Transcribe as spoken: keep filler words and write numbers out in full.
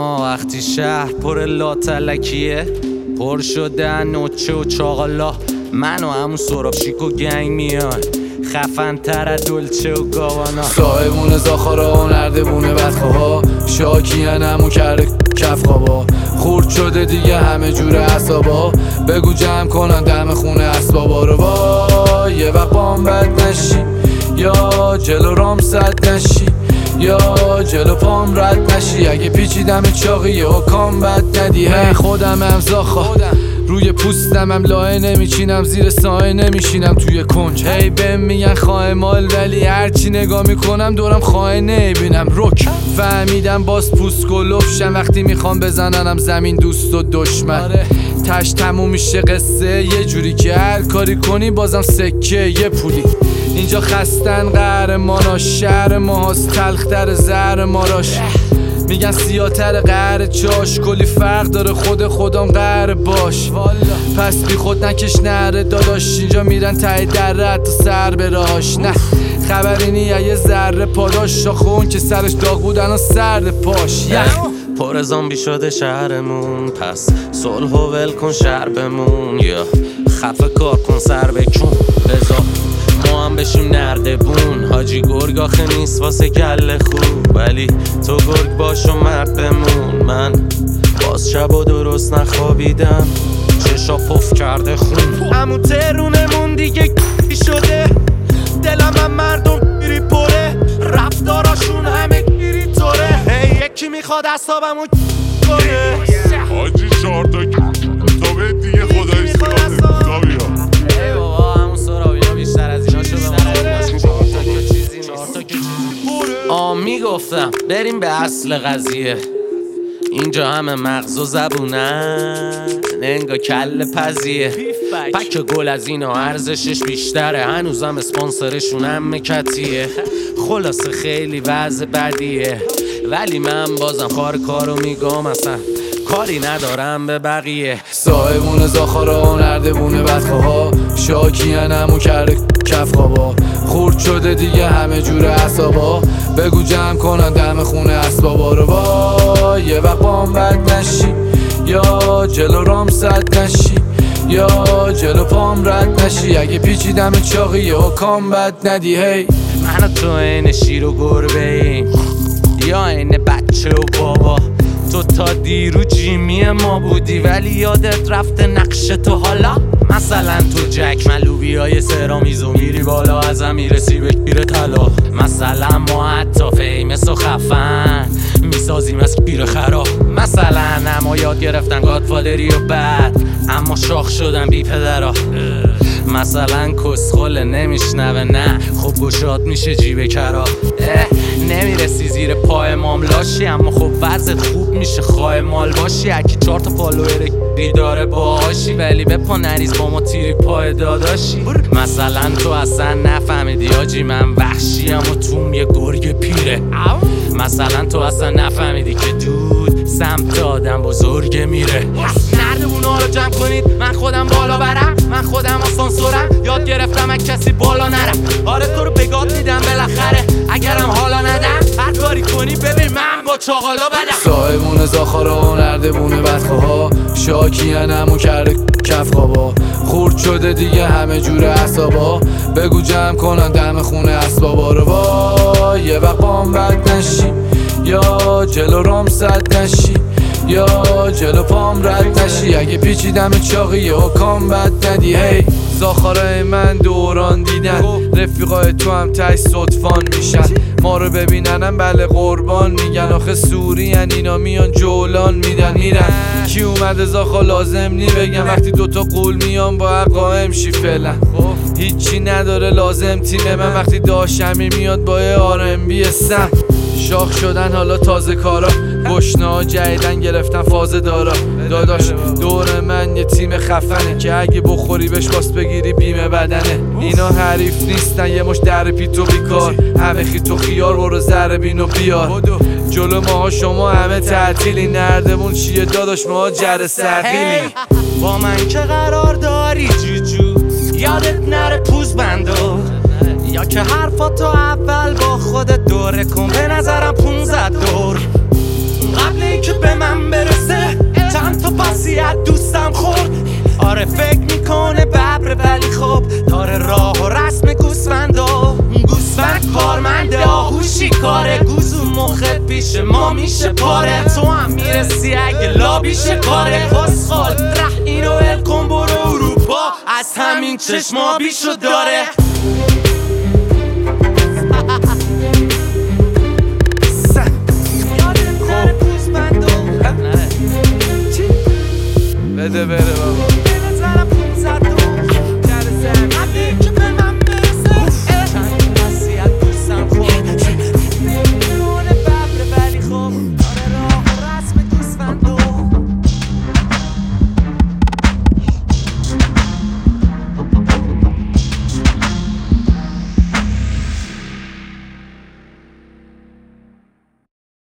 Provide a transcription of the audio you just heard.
آه وقتی شهر پر لاتلکیه، پر شده نوچه و چاقالا، من و همون سرابشیک و گنگ میان خفن تر دلچه و گاوانا. صاحبون زاخارا و نردبونه بدخواه، شاکیان همون کرده کف خوابا، خورد شده دیگه همه جور عصابا، بگو جمع کنن دم خونه اسبابا رو. وای یه وقت بام بد نشی، یا جلو رام صد نشی، یا جلو پام رد نشی، اگه پیچیدم چاقیه و کام بد ندی. هی خودم هم زاخا، روی پوستم هم لایه نمیچینم، زیر سایه نمیشینم توی کنج. هی بهم میگن خواه مال، ولی هرچی نگاه میکنم دورم خواه نمیبینم. رک فهمیدم باز پوست گلوفشم، وقتی میخوام بزننم زمین دوست و دشمن. تش تموم میشه قصه یه جوری که هر کاری کنی بازم سکه یه پولی. اینجا خستن قهرماناش، شهر ماهاست تلختر زهر ماراش. میگن سیاتر قهر چاش، کلی فرق داره خود خودم قهر باش. پس بی خود نکش نره داداش، اینجا میرن ته در تا سر براش. نه خبری نیه یه ذره پاداش، شاخون که سرش داغ بودن و سرد پاش. یخ پر زامبی شده شهرمون، پس صلح و ول کن شهر بمون، یا خفه کار کن سر بکن بزا ما هم بشیم نردبون. حاجی گرگ آخه نیست واسه گله خوب، ولی تو گرگ باش و مرد بمون. من باز شب و درست نخوابیدم، چشا پف کرده خون. همون ترونمون دیگه گی شده، دلم هم مردم گیری پره، رفتاراشون همه گیری طوره. هی یکی میخواد اصابمون کنه، حاجی چهار تا کتابه دیگه خدایی سیبازه کتابی ها. ای بابا همون سرابی ها بیشتر از اینا شو به ما چهار تا که چیزی نیست. آه میگفتم بریم به اصل قضیه، اینجا همه مغز و زبونن انگا کل پزیه. پک گل از اینا ارزشش بیشتره، هنوزم اسپانسرشون هم مکتیه. خلاصه خیلی وضع بدیه، ولی من بازم کار کارو میگم، اصلا کاری ندارم به بقیه. صاحبون زاخارا و نردبونه بدخواه، شاکیان همون کرده کف خوابا، خورد شده دیگه همه جور عصابا، بگو جمع کنن دم خونه اسبابا رو. وای یه وقت بام بد نشی، یا جلو رام صد نشی، یا جلو پام رد نشی، اگه پیچیدم چاقیه و کام بد ندی. هی من و تو این شیر و گربه ایم، یا این بچه و بابا. تو تا دیرو جیمی ما بودی، ولی یادت رفته نقش تو حالا. مثلا تو جک ملوبی های سرامیزو میری بالا، ازم میرسی به گیر طلا. مثلا ما حتی فیمس و خفن میسازیم از گیر خراب. مثلا اما یاد گرفتن گادفادری و بعد اما شاخ شدن بی پدرها. مثلا کسخل نمیشنوه نه، خب گشاد میشه جیب کرا. نمیرسی زیر پای ماملاشی، اما خب وضعت خوب میشه خواه مال باشی. اکی چهار تا فالوور گیری داره باهاشی، ولی به پا نریز با ما تیری پای داداشی. مثلا تو اصلا نفهمیدی آجی من وحشیم و توم یه گرگ پیره. مثلا تو اصلا نفهمیدی که دود سمت آدم بزرگ میره. نردبونا رو جمع کنید، من خودم بالا برم، من خودم آسانسورم، یاد گرفتم از کسی بالا نرم. آره تو رو بگاد میدم بالاخره، اگرم حالا ندم هر کاری کنی ببین من با چاقالا بدم. صاحبون زاخارا و نردبونه بدخواه، شاکیان همون کرده کف خوابا، خورد شده دیگه همه جور عصابا، بگو جمع کنن دم خونه اسبابا رو. وای یه وقت بام بد نشی، یا جلو رام صد نشی، یا جلو پام رد نشی، اگه پیچیدم چاقیه و کام بد ندی. هی زاخارای من دوران دیدن، رفیقای تو هم تای صدفان میشن، ما رو ببیننم بله قربان میگن. آخه سورین اینا میان جولان میدن میرن. کی اومده زاخا لازم نی بگم، وقتی دوتا قول میان با قائم شی فعلا. هیچی نداره لازم تیم من، وقتی داشمی میاد با آر ام بی سم. شاخ شدن حالا تازه کارا، گشنه ها جدیدن گرفتن فاز دارا. داداش دور من یه تیم خفنه که اگه بخوری بهش باس بگیری بیمه بدنه. اینا حریف نیستن یه مش در پیتو بیکار، همه خیت و خیار برو زر بین و بیار. جلو ماها شما همه تعطیلی، نردمون چیه داداش ما جر سرقیلی. با من که قرار داری جوجو، یادت نره پوز بندو، یا که حرفاتو اول با خودت دوره کن، به نظرم پونزد دور قبل اینکه به من از دوستم خورد. آره فکر میکنه ببره ولی خب داره راه و رسم گوسفندا. گوسفند کارمنده آهوشی کاره، گوزو مخت پیش ما میشه پاره. تو هم میرسی اگه لابیشه کاره. خسخال ره اینو ال کن برو اروپا، از همین چشما بیشو داره. بده بره بابا.